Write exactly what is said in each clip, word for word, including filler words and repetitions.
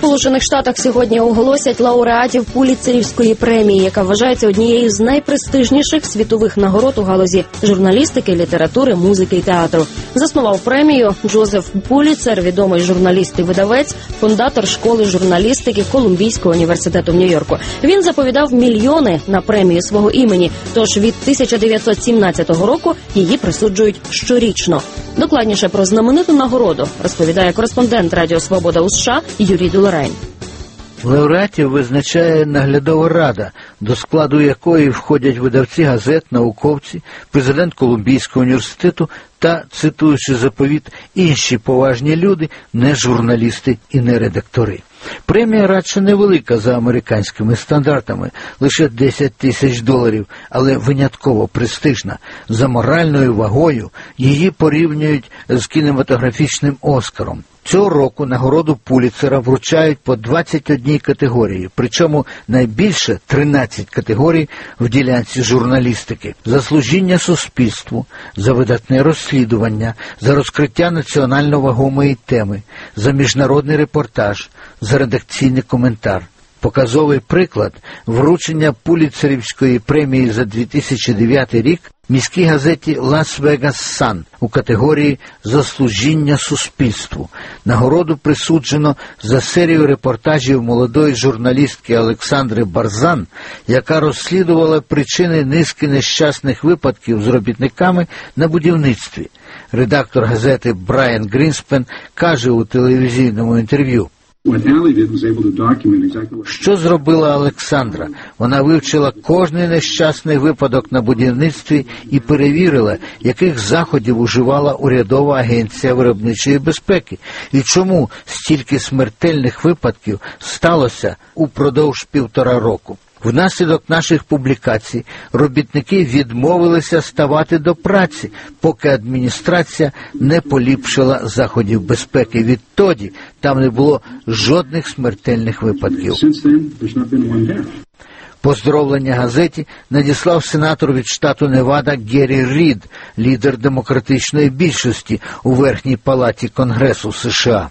Сполучених Штатах сьогодні оголосять лауреатів Пулітцерівської премії, яка вважається однією з найпрестижніших світових нагород у галузі журналістики, літератури, музики і театру. Заснував премію Джозеф Пулітцер, відомий журналіст і видавець, фундатор школи журналістики Колумбійського університету в Нью-Йорку. Він заповідав мільйони на премію свого імені, тож від тисяча дев'ятсот сімнадцятого року її присуджують щорічно. Докладніше про знамениту нагороду розповідає кореспондент Радіо Свобода у США Юрій Долорайн. Лауреатів визначає наглядова рада, до складу якої входять видавці газет, науковці, президент Колумбійського університету та, цитуючи заповіт, інші поважні люди, не журналісти і не редактори. Премія радше невелика за американськими стандартами, лише десять тисяч доларів, але винятково престижна. За моральною вагою її порівнюють з кінематографічним «Оскаром». Цього року нагороду Пулітцера вручають по двадцять одній категорії, причому найбільше тринадцять категорій в ділянці журналістики. За служіння суспільству, за видатне розслідування, за розкриття національно вагомої теми, за міжнародний репортаж, за редакційний коментар. Показовий приклад вручення Пулітцерівської премії за дві тисячі дев'ятий рік міській газеті «Лас-Вегас Сан» у категорії «За служіння суспільству». Нагороду присуджено за серію репортажів молодої журналістки Олександри Барзан, яка розслідувала причини низки нещасних випадків з робітниками на будівництві. Редактор газети Брайан Грінспен каже у телевізійному інтерв'ю: що зробила Олександра? Вона вивчила кожний нещасний випадок на будівництві і перевірила, яких заходів уживала урядова агенція виробничої безпеки і чому стільки смертельних випадків сталося упродовж півтора року. Внаслідок наших публікацій робітники відмовилися ставати до праці, поки адміністрація не поліпшила заходів безпеки. Відтоді там не було жодних смертельних випадків. Поздоровлення газеті надіслав сенатор від штату Невада Геррі Рід, лідер демократичної більшості у Верхній палаті Конгресу США.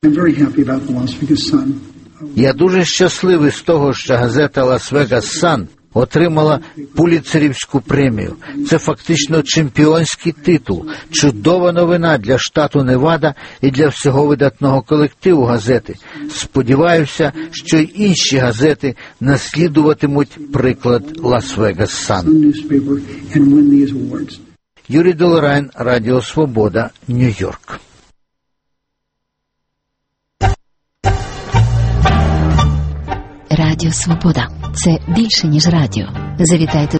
Я дуже щасливий з того, що газета «Лас-Вегас Сан» отримала Пулітцерівську премію. Це фактично чемпіонський титул, чудова новина для штату Невада і для всього видатного колективу газети. Сподіваюся, що й інші газети наслідуватимуть приклад «Лас-Вегас Сан». Юрій Долорайн, Радіо Свобода, Нью-Йорк. Радіо Свобода – це більше, ніж радіо. Завітайте